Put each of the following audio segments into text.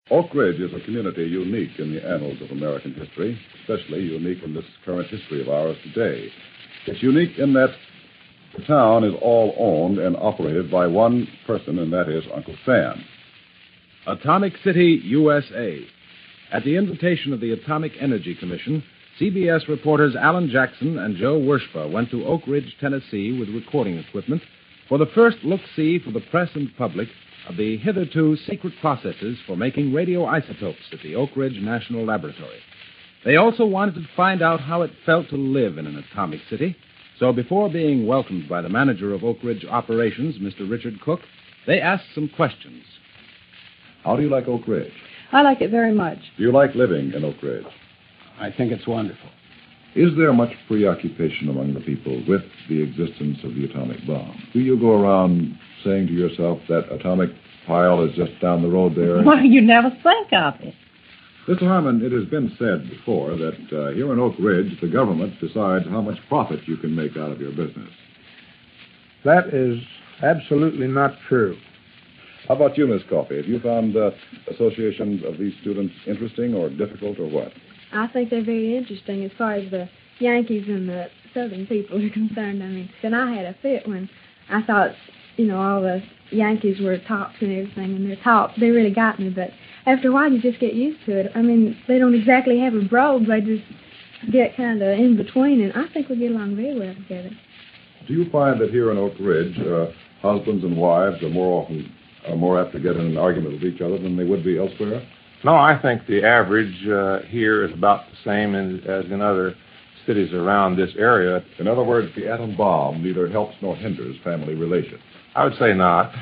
Oak Ridge is a community unique in the annals of American history, especially unique in this current history of ours today. It's unique in that the town is all owned and operated by one person, and that is Uncle Sam. Atomic City, USA. At the invitation of the Atomic Energy Commission, CBS reporters Alan Jackson and Joe Wershba went to Oak Ridge, Tennessee with recording equipment for the first look-see for the press and public of the hitherto secret processes for making radioisotopes at the Oak Ridge National Laboratory. They also wanted to find out how it felt to live in an atomic city, so before being welcomed by the manager of Oak Ridge operations, Mr. Richard Cook, they asked some questions. How do you like Oak Ridge? I like it very much. Do you like living in Oak Ridge? I think it's wonderful. Is there much preoccupation among the people with the existence of the atomic bomb? Do you go around saying to yourself that atomic pile is just down the road there? Why, you never think of it. Mr. Harmon, it has been said before that here in Oak Ridge, the government decides how much profit you can make out of your business. That is absolutely not true. How about you, Miss Coffey? Have you found associations of these students interesting or difficult or what? I think they're very interesting as far as the Yankees and the Southern people are concerned. I mean, then I had a fit when I thought, all the Yankees were tops and everything, and their tops, they really got me. But after a while, you just get used to it. I mean, they don't exactly have a brogue. They just get kind of in between, and I think we get along very well together. Do you find that here in Oak Ridge, husbands and wives are more apt to get in an argument with each other than they would be elsewhere? No, I think the average here is about the same as in other cities around this area. In other words, the atom bomb neither helps nor hinders family relations. I would say not.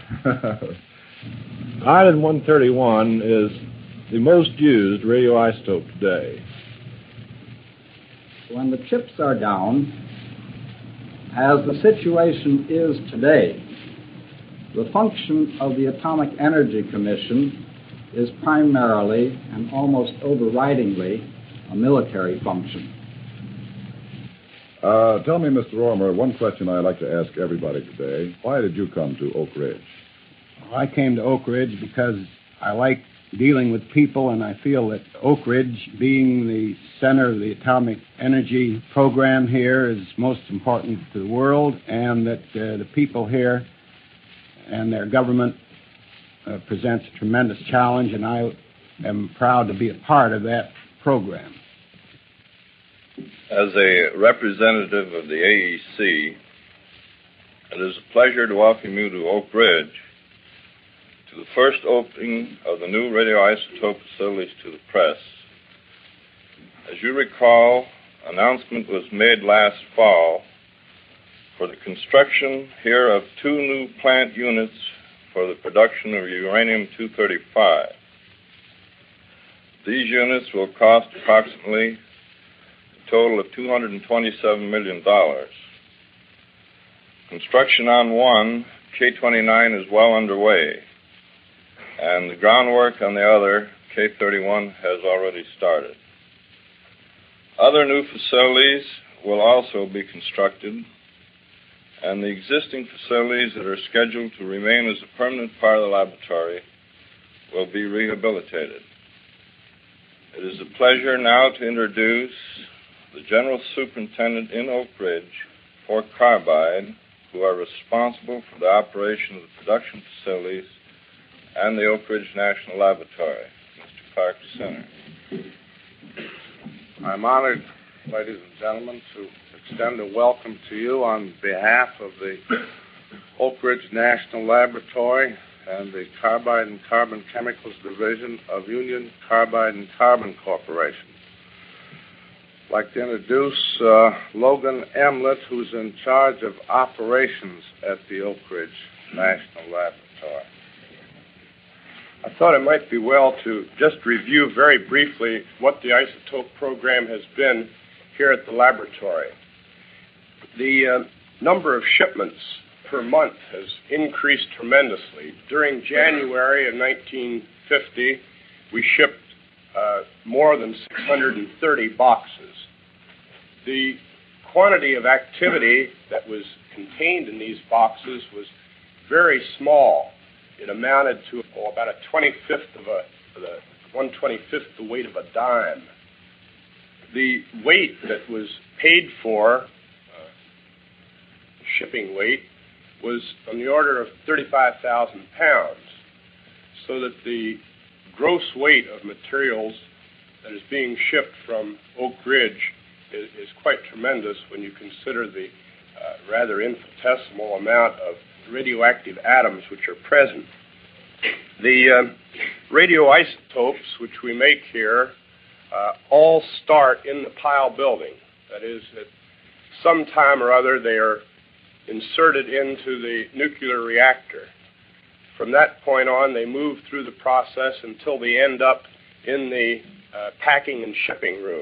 Island 131 is the most used radioisotope today. When the chips are down, as the situation is today, the function of the Atomic Energy Commission is primarily and almost overridingly a military function. Tell me, Mr. Ormer, one question I'd like to ask everybody today. Why did you come to Oak Ridge? I came to Oak Ridge because I like dealing with people, and I feel that Oak Ridge, being the center of the atomic energy program here, is most important to the world, and that the people here and their government presents a tremendous challenge, and I am proud to be a part of that program. As a representative of the AEC, it is a pleasure to welcome you to Oak Ridge to the first opening of the new radioisotope facilities to the press. As you recall, announcement was made last fall for the construction here of 2 new plant units for the production of uranium-235. These units will cost approximately a total of $227 million. Construction on one, K-29, is well underway, and the groundwork on the other, K-31, has already started. Other new facilities will also be constructed, and the existing facilities that are scheduled to remain as a permanent part of the laboratory will be rehabilitated. It is a pleasure now to introduce the General Superintendent in Oak Ridge for Carbide, who are responsible for the operation of the production facilities and the Oak Ridge National Laboratory, Mr. Clark Center. I'm honored, ladies and gentlemen, to extend a welcome to you on behalf of the Oak Ridge National Laboratory and the Carbide and Carbon Chemicals Division of Union Carbide and Carbon Corporation. I'd like to introduce Logan Emlett, who's in charge of operations at the Oak Ridge National Laboratory. I thought it might be well to just review very briefly what the isotope program has been here at the laboratory. The number of shipments per month has increased tremendously. During January of 1950, we shipped more than 630 boxes. The quantity of activity that was contained in these boxes was very small. It amounted to about a 25th of the 1/25th the weight of a dime. The weight that was paid for, shipping weight, was on the order of 35,000 pounds, so that the gross weight of materials that is being shipped from Oak Ridge is quite tremendous when you consider the rather infinitesimal amount of radioactive atoms which are present. The radioisotopes which we make here all start in the pile building. That is, at some time or other they are inserted into the nuclear reactor. From that point on, they move through the process until they end up in the packing and shipping room.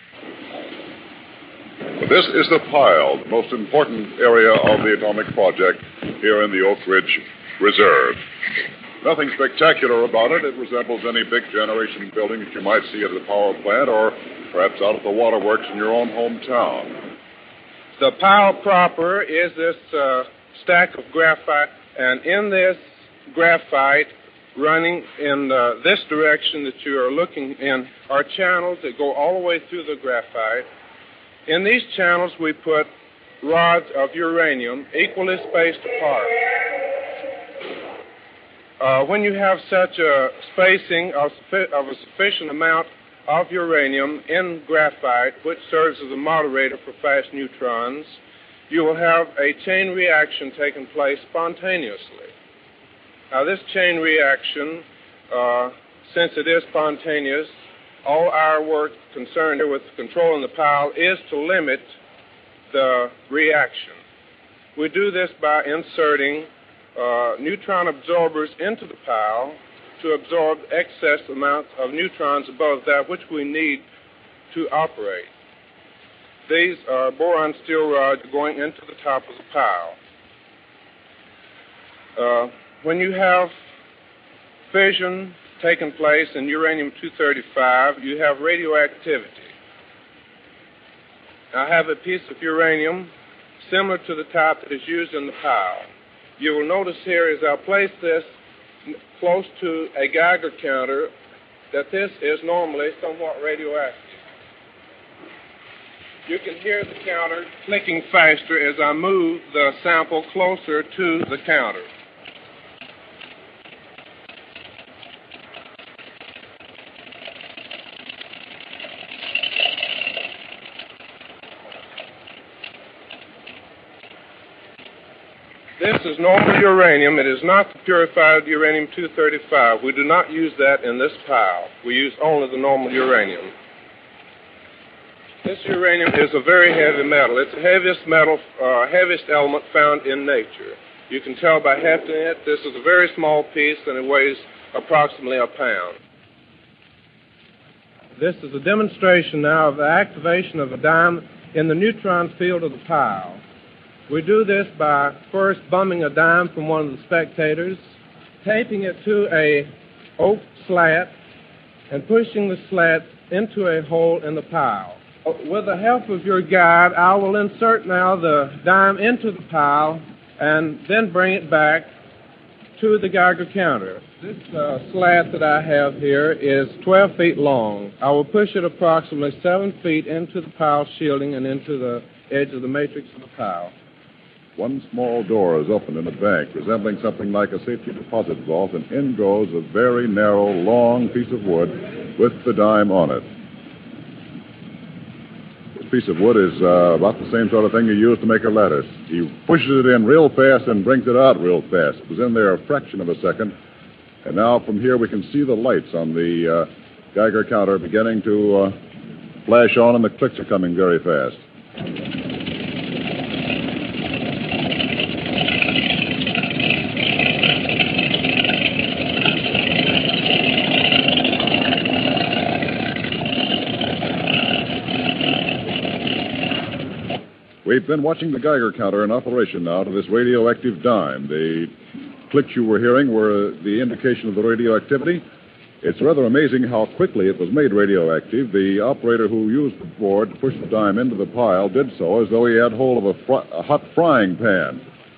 This is the pile, the most important area of the atomic project here in the Oak Ridge Reserve. Nothing spectacular about it. It resembles any big generation building that you might see at a power plant or perhaps out at the waterworks in your own hometown. The pile proper is this stack of graphite, and in this graphite running in this direction that you are looking in are channels that go all the way through the graphite. In these channels we put rods of uranium equally spaced apart. When you have such a spacing of a sufficient amount of uranium in graphite, which serves as a moderator for fast neutrons, you will have a chain reaction taking place spontaneously. Now, this chain reaction, since it is spontaneous, all our work concerned here with controlling the pile is to limit the reaction. We do this by inserting neutron absorbers into the pile to absorb excess amounts of neutrons above that which we need to operate. These are boron steel rods going into the top of the pile. When you have fission taking place in uranium-235, you have radioactivity. I have a piece of uranium similar to the type that is used in the pile. You will notice here as I place this close to a Geiger counter that this is normally somewhat radioactive. You can hear the counter clicking faster as I move the sample closer to the counter. This is normal uranium. It is not the purified uranium-235. We do not use that in this pile. We use only the normal uranium. This uranium is a very heavy metal. It's the heaviest metal, heaviest element found in nature. You can tell by hefting it. This is a very small piece, and it weighs approximately a pound. This is a demonstration now of the activation of a dime in the neutron field of the pile. We do this by first bumming a dime from one of the spectators, taping it to a oak slat, and pushing the slat into a hole in the pile. With the help of your guide, I will insert now the dime into the pile and then bring it back to the Geiger counter. This slat that I have here is 12 feet long. I will push it approximately 7 feet into the pile shielding and into the edge of the matrix of the pile. One small door is opened in the bank, resembling something like a safety deposit vault, and in goes a very narrow, long piece of wood with the dime on it. This piece of wood is about the same sort of thing you use to make a lattice. He pushes it in real fast and brings it out real fast. It was in there a fraction of a second, and now from here we can see the lights on the Geiger counter beginning to flash on, and the clicks are coming very fast. We've been watching the Geiger counter in operation now to this radioactive dime. The clicks you were hearing were the indication of the radioactivity. It's rather amazing how quickly it was made radioactive. The operator who used the board to push the dime into the pile did so as though he had hold of a hot frying pan.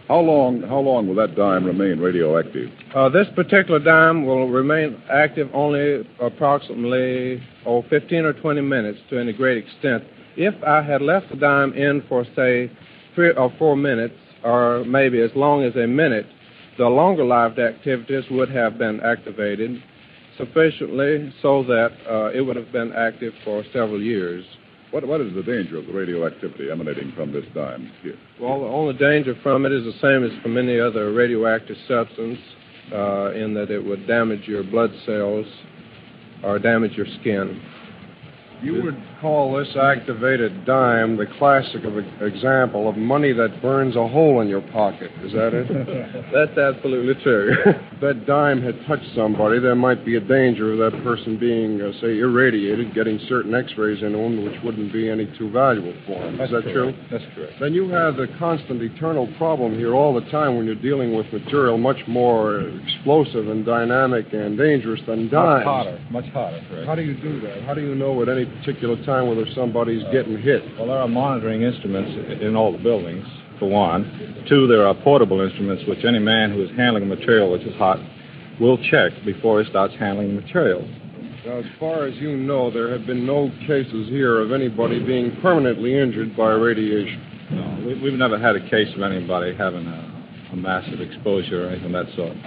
How long will that dime remain radioactive? This particular dime will remain active only approximately 15 or 20 minutes to any great extent. If I had left the dime in for, say, 3 or 4 minutes, or maybe as long as a minute, the longer-lived activities would have been activated sufficiently so that it would have been active for several years. What is the danger of the radioactivity emanating from this dime here? Well, the only danger from it is the same as from any other radioactive substance, in that it would damage your blood cells or damage your skin. You would call this activated dime the classic example of money that burns a hole in your pocket. Is that it? That's absolutely true. If that dime had touched somebody, there might be a danger of that person being, say, irradiated, getting certain X-rays in them, which wouldn't be any too valuable for them. Is that true? That's correct. Then you have the constant eternal problem here all the time when you're dealing with material much more explosive and dynamic and dangerous than dimes. Much hotter, correct. How do you do that? How do you know at any particular time whether somebody's getting hit? Well, there are monitoring instruments in all the buildings, for one. Two, there are portable instruments which any man who is handling material which is hot will check before he starts handling the material. Now, as far as you know, there have been no cases here of anybody being permanently injured by radiation. No, we've never had a case of anybody having a massive exposure or anything of that sort.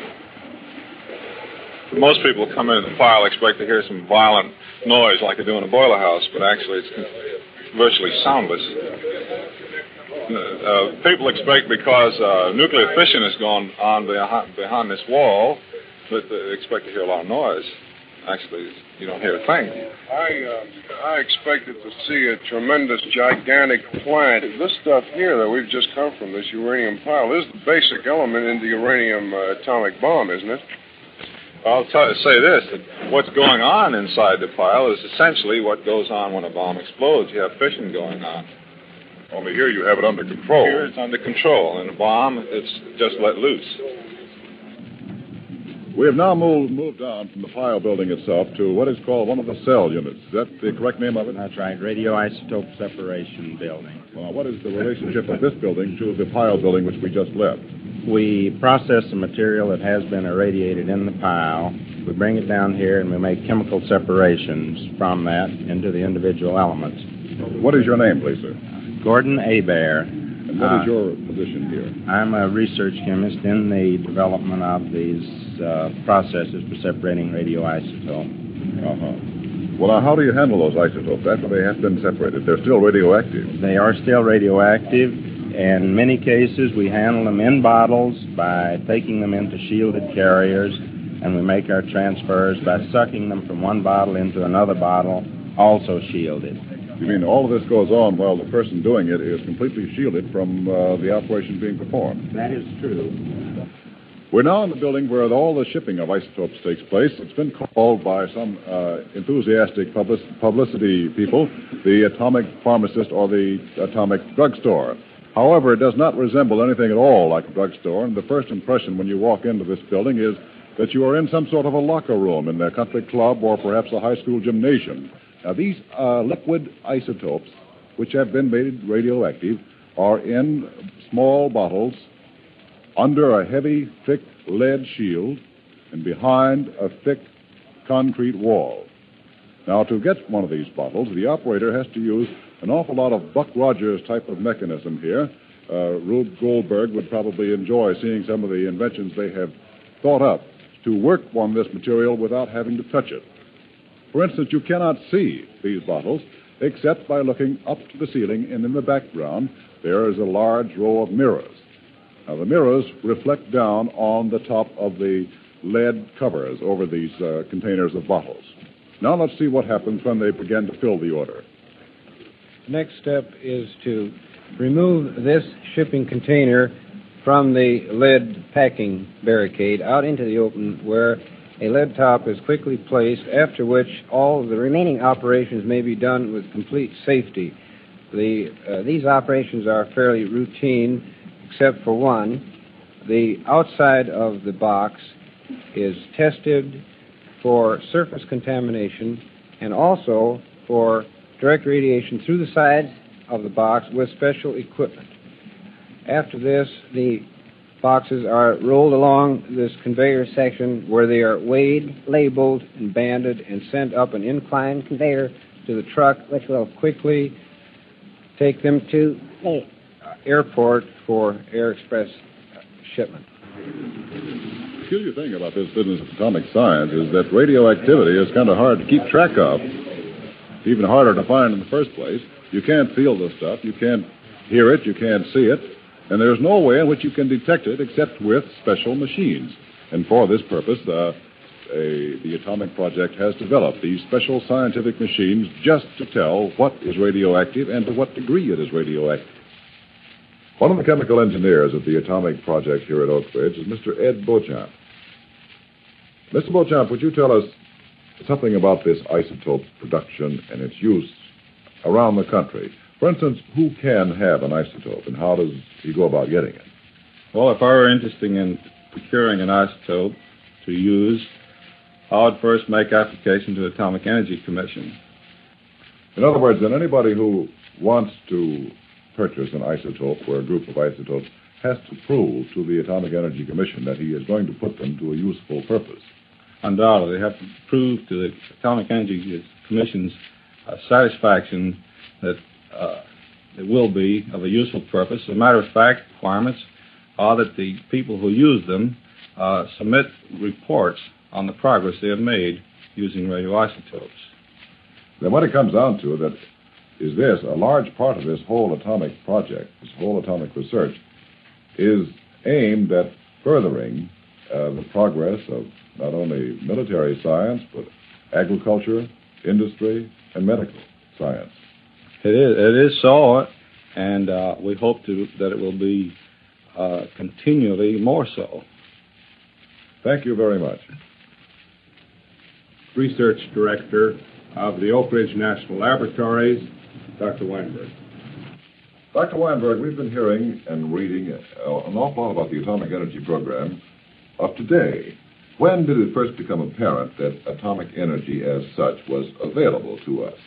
Most people come into the pile expect to hear some violent noise like they do in a boiler house, but actually it's virtually soundless. People expect because nuclear fission is going on behind this wall that they expect to hear a lot of noise. Actually, you don't hear a thing. I expected to see a tremendous, gigantic plant. This stuff here that we've just come from, this uranium pile, is the basic element in the uranium atomic bomb, isn't it? I'll say this, that what's going on inside the pile is essentially what goes on when a bomb explodes. You have fission going on. Only here you have it under control. Here it's under control. In a bomb, it's just let loose. We have now moved on from the pile building itself to what is called one of the cell units. Is that the correct name of it? That's right, radioisotope separation building. Well, what is the relationship of this building to the pile building which we just left? We process the material that has been irradiated in the pile. We bring it down here and we make chemical separations from that into the individual elements. What is your name, please, sir? Gordon Hebert. And what is your position here? I'm a research chemist in the development of these processes for separating radioisotopes. Uh-huh. Well, now, how do you handle those isotopes after they have been separated? They're still radioactive. They are still radioactive. In many cases, we handle them in bottles by taking them into shielded carriers, and we make our transfers by sucking them from one bottle into another bottle, also shielded. You mean all of this goes on while the person doing it is completely shielded from the operation being performed? That is true. We're now in the building where all the shipping of isotopes takes place. It's been called by some enthusiastic publicity people the atomic pharmacist or the atomic drugstore. However, it does not resemble anything at all like a drugstore, and the first impression when you walk into this building is that you are in some sort of a locker room in a country club or perhaps a high school gymnasium. Now, these liquid isotopes, which have been made radioactive, are in small bottles under a heavy, thick lead shield and behind a thick concrete wall. Now, to get one of these bottles, the operator has to use an awful lot of Buck Rogers type of mechanism here. Rube Goldberg would probably enjoy seeing some of the inventions they have thought up to work on this material without having to touch it. For instance, you cannot see these bottles except by looking up to the ceiling, and in the background there is a large row of mirrors. Now, the mirrors reflect down on the top of the lead covers over these containers of bottles. Now let's see what happens when they begin to fill the order. Next step is to remove this shipping container from the lead packing barricade out into the open where a lead top is quickly placed, after which all of the remaining operations may be done with complete safety. These operations are fairly routine, except for one. The outside of the box is tested for surface contamination and also for direct radiation through the sides of the box with special equipment. After this, the boxes are rolled along this conveyor section where they are weighed, labeled, and banded and sent up an inclined conveyor to the truck, which will quickly take them to the airport for air express shipment. The peculiar thing about this business of atomic science is that radioactivity is kind of hard to keep track of. It's even harder to find in the first place. You can't feel the stuff. You can't hear it. You can't see it. And there's no way in which you can detect it except with special machines. And for this purpose, the Atomic Project has developed these special scientific machines just to tell what is radioactive and to what degree it is radioactive. One of the chemical engineers at the Atomic Project here at Oak Ridge is Mr. Ed Beauchamp. Mr. Beauchamp, would you tell us something about this isotope production and its use around the country? For instance, who can have an isotope, and how does he go about getting it? Well, if I were interested in procuring an isotope to use, I would first make application to the Atomic Energy Commission. In other words, then anybody who wants to purchase an isotope or a group of isotopes has to prove to the Atomic Energy Commission that he is going to put them to a useful purpose. Undoubtedly, they have to prove to the Atomic Energy Commission's satisfaction that it will be of a useful purpose. As a matter of fact, requirements are that the people who use them submit reports on the progress they have made using radioisotopes. Then what it comes down to that is this: a large part of this whole atomic project, this whole atomic research, is aimed at furthering the progress of not only military science, but agriculture, industry, and medical science. It is so, and we hope that it will be continually more so. Thank you very much. Research Director of the Oak Ridge National Laboratories, Dr. Weinberg. Dr. Weinberg, we've been hearing and reading an awful lot about the atomic energy program of today. When did it first become apparent that atomic energy as such was available to us?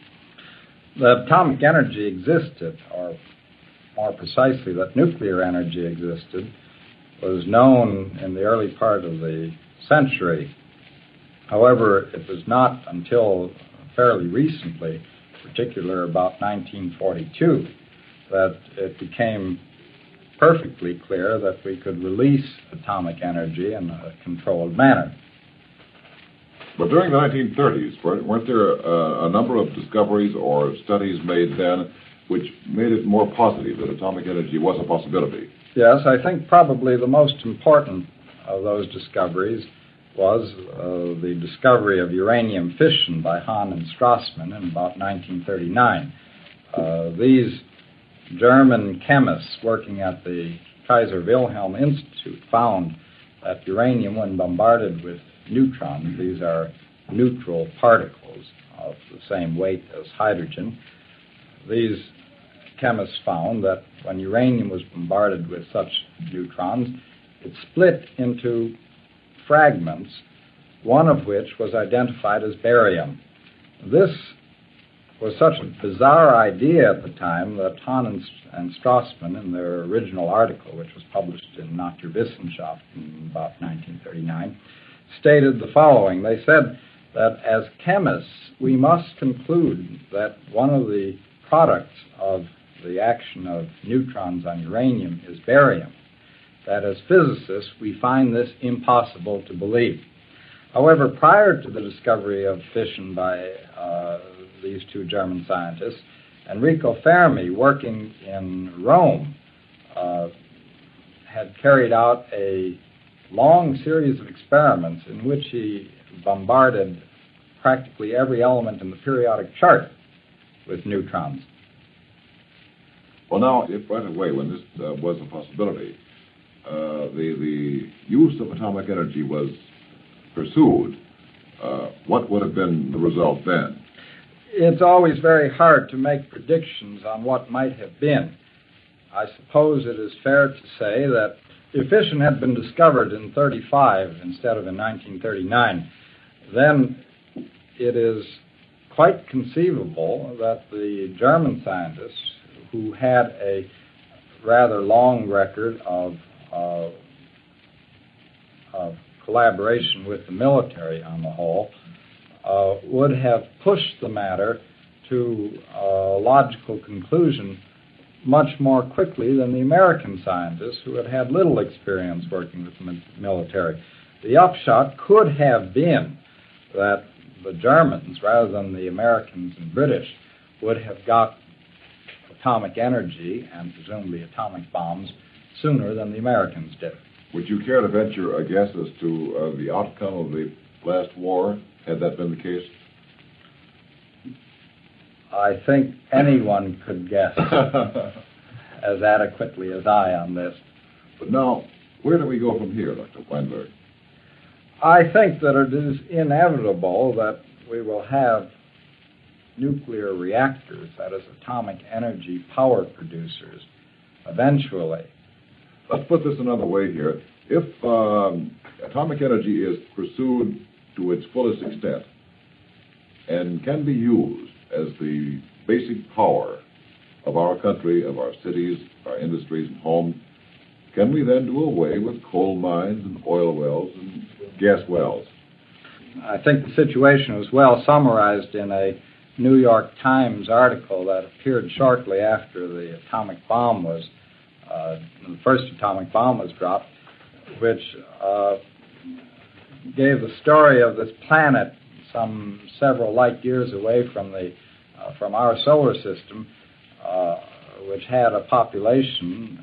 The atomic energy existed, or more precisely, that nuclear energy existed, was known in the early part of the century. However, it was not until fairly recently, particularly about 1942, that it became perfectly clear that we could release atomic energy in a controlled manner. But during the 1930s, weren't there a number of discoveries or studies made then which made it more positive that atomic energy was a possibility? Yes, I think probably the most important of those discoveries was the discovery of uranium fission by Hahn and Strassmann in about 1939. These German chemists working at the Kaiser Wilhelm Institute found that uranium, when bombarded with neutrons, these are neutral particles of the same weight as hydrogen, these chemists found that when uranium was bombarded with such neutrons, it split into fragments, one of which was identified as barium. This was such a bizarre idea at the time that Hahn and Strassmann, in their original article, which was published in Naturwissenschaft in about 1939, stated the following. They said that as chemists, we must conclude that one of the products of the action of neutrons on uranium is barium. That as physicists, we find this impossible to believe. However, prior to the discovery of fission by these two German scientists, Enrico Fermi, working in Rome, had carried out a long series of experiments in which he bombarded practically every element in the periodic chart with neutrons. Well, now, if right away, when this was a possibility, the use of atomic energy was pursued, what would have been the result then? It's always very hard to make predictions on what might have been. I suppose it is fair to say that if fission had been discovered in 1935 instead of in 1939, then it is quite conceivable that the German scientists, who had a rather long record of collaboration with the military on the whole, would have pushed the matter to a logical conclusion much more quickly than the American scientists who had had little experience working with the military. The upshot could have been that the Germans, rather than the Americans and British, would have got atomic energy and presumably atomic bombs sooner than the Americans did. Would you care to venture a guess as to the outcome of the last war, had that been the case? I think anyone could guess as adequately as I on this. But now, where do we go from here, Dr. Weinberg? I think that it is inevitable that we will have nuclear reactors, that is, atomic energy power producers, eventually. Let's put this another way here. If atomic energy is pursued to its fullest extent and can be used as the basic power of our country, of our cities, our industries and homes, can we then do away with coal mines and oil wells and gas wells? I think the situation was well summarized in a New York Times article that appeared shortly after the atomic bomb was, the first atomic bomb was dropped, which gave the story of this planet some several light years away from our solar system, which had a population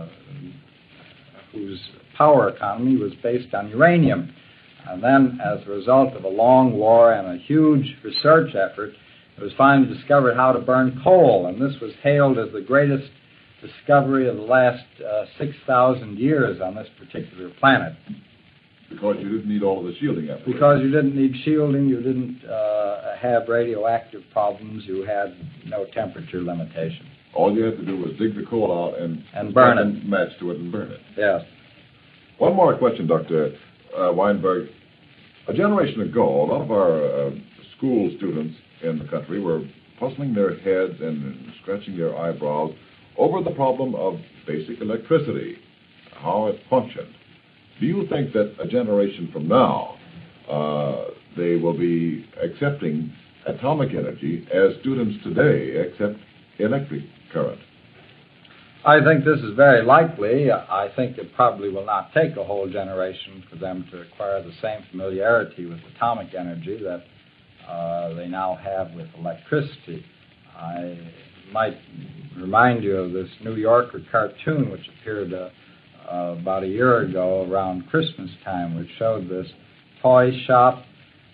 whose power economy was based on uranium. And then, as a result of a long war and a huge research effort, it was finally discovered how to burn coal, and this was hailed as the greatest discovery of the last 6,000 years on this particular planet. Because you didn't need all of the shielding apparatus. Because you didn't need shielding, you didn't have radioactive problems, you had no temperature limitation. All you had to do was dig the coal out and burn it. Match to it and burn it. Yes. One more question, Dr. Weinberg. A generation ago, a lot of our school students in the country were puzzling their heads and scratching their eyebrows over the problem of basic electricity, how it functioned. Do you think that a generation from now, they will be accepting atomic energy as students today accept electric current? I think this is very likely. I think it probably will not take a whole generation for them to acquire the same familiarity with atomic energy that they now have with electricity. I might remind you of this New Yorker cartoon which appeared about a year ago around Christmas time, which showed this toy shop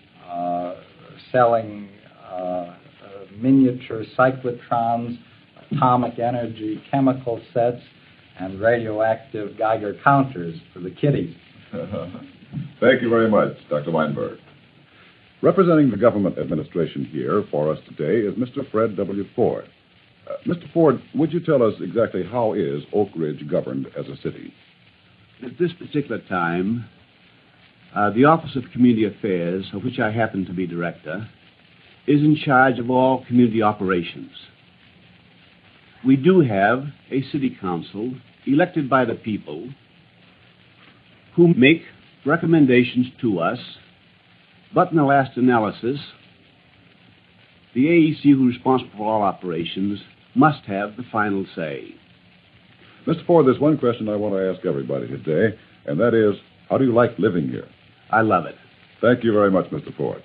selling miniature cyclotrons, atomic energy chemical sets, and radioactive Geiger counters for the kiddies. Thank you very much, Dr. Weinberg. Representing the government administration here for us today is Mr. Fred W. Ford. Mr. Ford, would you tell us exactly how is Oak Ridge governed as a city? At this particular time, the Office of Community Affairs, of which I happen to be director, is in charge of all community operations. We do have a city council elected by the people who make recommendations to us, but in the last analysis, the AEC, who is responsible for all operations, must have the final say. Mr. Ford, there's one question I want to ask everybody today, and that is, how do you like living here? I love it. Thank you very much, Mr. Ford.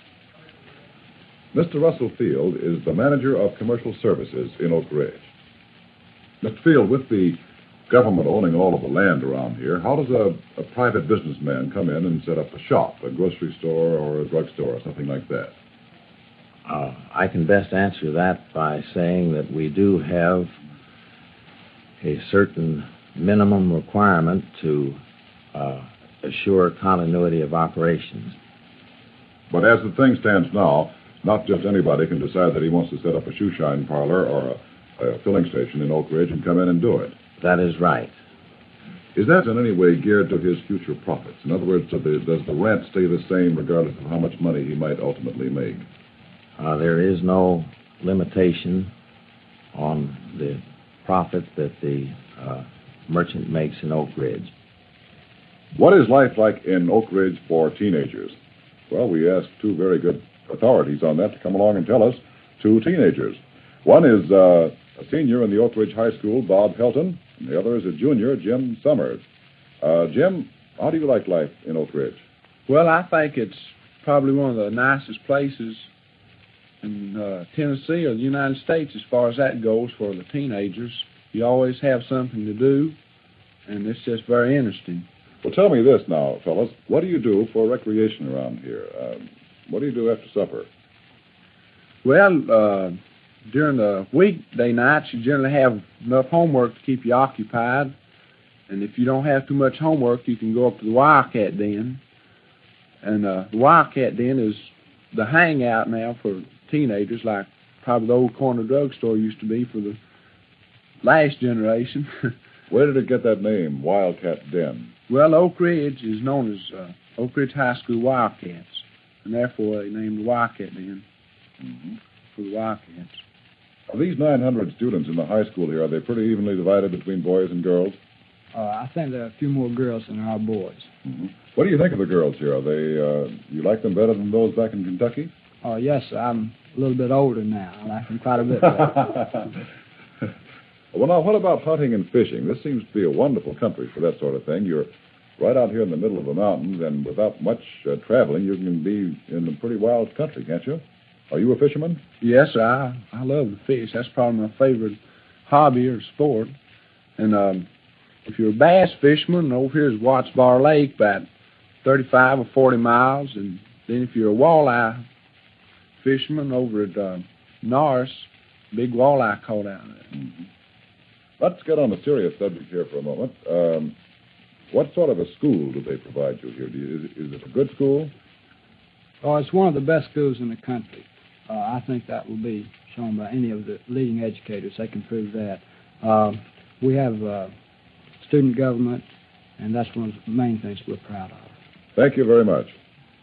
Mr. Russell Field is the manager of commercial services in Oak Ridge. Mr. Field, with the government owning all of the land around here, how does a private businessman come in and set up a shop, a grocery store or a drugstore or something like that? I can best answer that by saying that we do have a certain minimum requirement to assure continuity of operations. But as the thing stands now, not just anybody can decide that he wants to set up a shoe shine parlor or a filling station in Oak Ridge and come in and do it. That is right. Is that in any way geared to his future profits? In other words, does the rent stay the same regardless of how much money he might ultimately make? There is no limitation on the profit that the merchant makes in Oak Ridge. What is life like in Oak Ridge for teenagers? Well, we asked two very good authorities on that to come along and tell us. Two teenagers. One is a senior in the Oak Ridge High School, Bob Helton, and the other is a junior, Jim Summers. Jim, how do you like life in Oak Ridge? Well, I think it's probably one of the nicest places in Tennessee or the United States as far as that goes for the teenagers. You always have something to do, and it's just very interesting. Well, tell me this now, fellas. What do you do for recreation around here? What do you do after supper? Well, during the weekday nights, you generally have enough homework to keep you occupied. And if you don't have too much homework, you can go up to the Wildcat Den. And the Wildcat Den is the hangout now for teenagers, like probably the old corner drugstore used to be for the last generation. Where did it get that name, Wildcat Den? Well, Oak Ridge is known as Oak Ridge High School Wildcats, and therefore they named the Wildcat Den for the Wildcats. Of these 900 students in the high school here, are they pretty evenly divided between boys and girls? I think there are a few more girls than there are boys. What do you think of the girls here? Are they, you like them better than those back in Kentucky? Oh, yes, I'm a little bit older now. I like them quite a bit better. Well, now, what about hunting and fishing? This seems to be a wonderful country for that sort of thing. You're right out here in the middle of the mountains, and without much traveling, you can be in a pretty wild country, can't you? Are you a fisherman? Yes, I love to fish. That's probably my favorite hobby or sport. And if you're a bass fisherman, over here is Watts Bar Lake, about 35 or 40 miles. And then if you're a walleye fisherman, over at Norris, big walleye caught out there. Let's get on a serious subject here for a moment. What sort of a school do they provide you here? Is it a good school? Oh, it's one of the best schools in the country. I think that will be shown by any of the leading educators. They can prove that. We have student government, and that's one of the main things we're proud of. Thank you very much.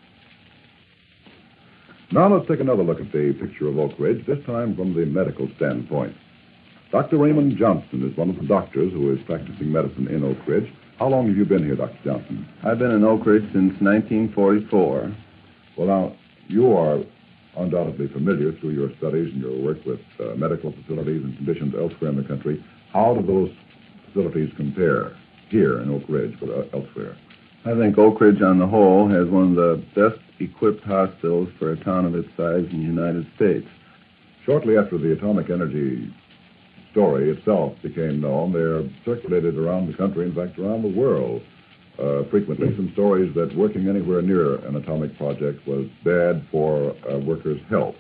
Now let's take another look at the picture of Oak Ridge, this time from the medical standpoint. Dr. Raymond Johnson is one of the doctors who is practicing medicine in Oak Ridge. How long have you been here, Dr. Johnson? I've been in Oak Ridge since 1944. Well, now, you are undoubtedly familiar through your studies and your work with medical facilities and conditions elsewhere in the country. How do those facilities compare here in Oak Ridge with elsewhere? I think Oak Ridge on the whole has one of the best equipped hospitals for a town of its size in the United States. Shortly after the atomic energy story itself became known, they're circulated around the country, in fact, around the world, frequently some stories that working anywhere near an atomic project was bad for workers' health.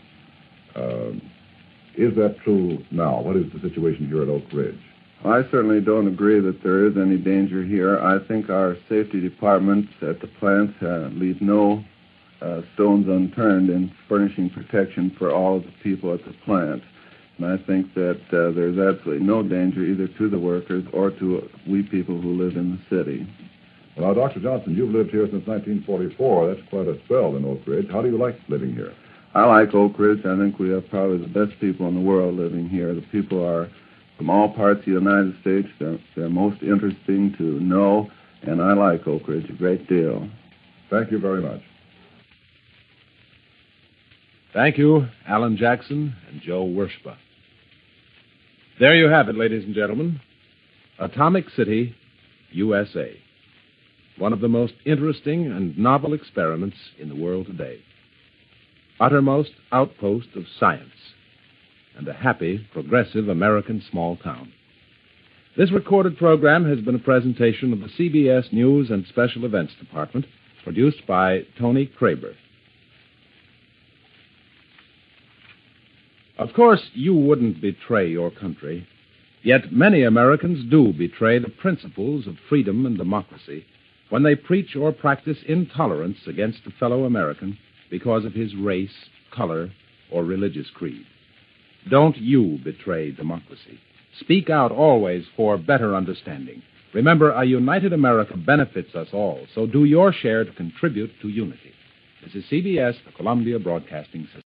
Is that true now? What is the situation here at Oak Ridge? I certainly don't agree that there is any danger here. I think our safety departments at the plants leave no stones unturned in furnishing protection for all of the people at the plant. And I think that there's absolutely no danger either to the workers or to we people who live in the city. Well, now, Dr. Johnson, you've lived here since 1944. That's quite a spell in Oak Ridge. How do you like living here? I like Oak Ridge. I think we have probably the best people in the world living here. The people are from all parts of the United States. They're most interesting to know, and I like Oak Ridge a great deal. Thank you very much. Thank you, Alan Jackson and Joe Wershba. There you have it, ladies and gentlemen. Atomic City, USA. One of the most interesting and novel experiments in the world today. Uttermost outpost of science. And a happy, progressive American small town. This recorded program has been a presentation of the CBS News and Special Events Department, produced by Tony Kraber. Of course, you wouldn't betray your country, yet many Americans do betray the principles of freedom and democracy when they preach or practice intolerance against a fellow American because of his race, color, or religious creed. Don't you betray democracy. Speak out always for better understanding. Remember, a united America benefits us all, so do your share to contribute to unity. This is CBS, the Columbia Broadcasting System.